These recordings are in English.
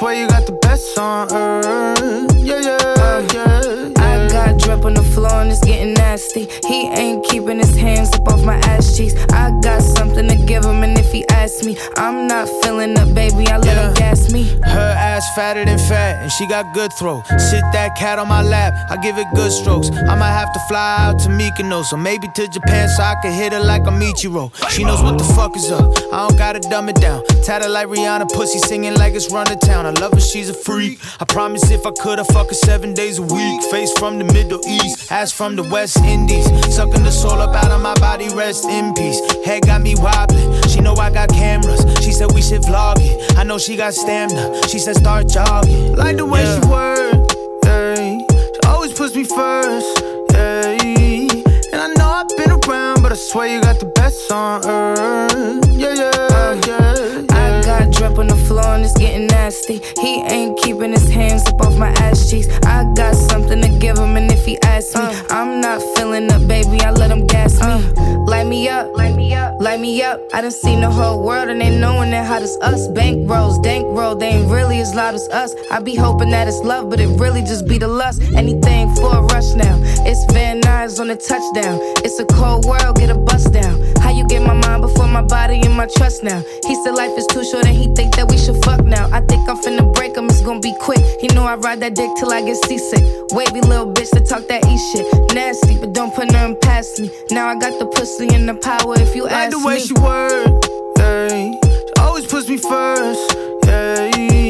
swear you got the best on earth. Yeah, yeah, yeah. I got drip on the floor and it's getting nasty. He ain't keeping his hands up off my ass cheeks. I got something to give him, and if he asks me, I'm not feeling up, baby, I let him gas me. Her ass fatter than fat, and she got good throw. Sit that cat on my lap, I give it good strokes. I might have to fly out to Mykonos, or maybe to Japan so I can hit her like a Michiro. She knows what the fuck is up, I don't gotta dumb it down. Tatted like Rihanna, pussy singing like it's run to town. I love her, she's a freak. I promise if I could, I'd fuck her 7 days a week. Face from the Middle East, ass from the West Indies. Sucking the soul up out of my body, rest in peace. Head got me wobbling, she know I got cameras. She said we should vlog it, I know she got stamina. She said start jogging. Like the way she work, yeah. She always puts me first, yeah. And I know I've been around, but I swear you got the best on earth. Yeah, yeah, yeah. I got drip on the floor and it's getting nasty. He ain't keeping his hands up off my ass cheeks. I got something to give him, and if he asks me, I'm not feeling up, baby, I let him gas me. Light me up, light me up, light me up. I done seen the whole world and they knowing that hot as us. Bank rolls, dank roll, they ain't really as loud as us. I be hoping that it's love, but it really just be the lust. Anything for a rush now. It's Van Nuys on the touchdown. It's a cold world, get a bust down. How you get my mind before my body and my trust now? He said life is too short and he think that we should fuck now. I think I'm finna break him, it's gonna be quick. He know I ride that dick till I get seasick. Wavy little bitch that talk that E shit. Nasty, but don't put nothing past me. Now I got the pussy and the power if you ask me. Like the way she work, yeah. She always puts me first, yeah.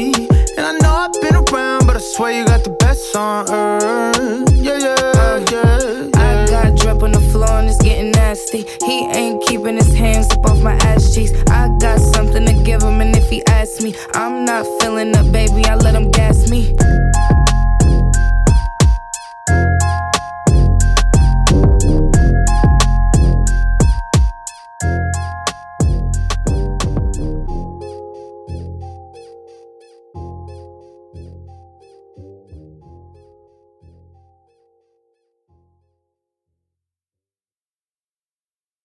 And I know I've been around, but I swear you got the best on earth. Yeah, yeah, yeah. I got drip on the floor and it's getting nasty. He ain't keeping his hands up off my ass cheeks. I got something to give him, and if he asks me, I'm not feeling up, baby, I let him gas me.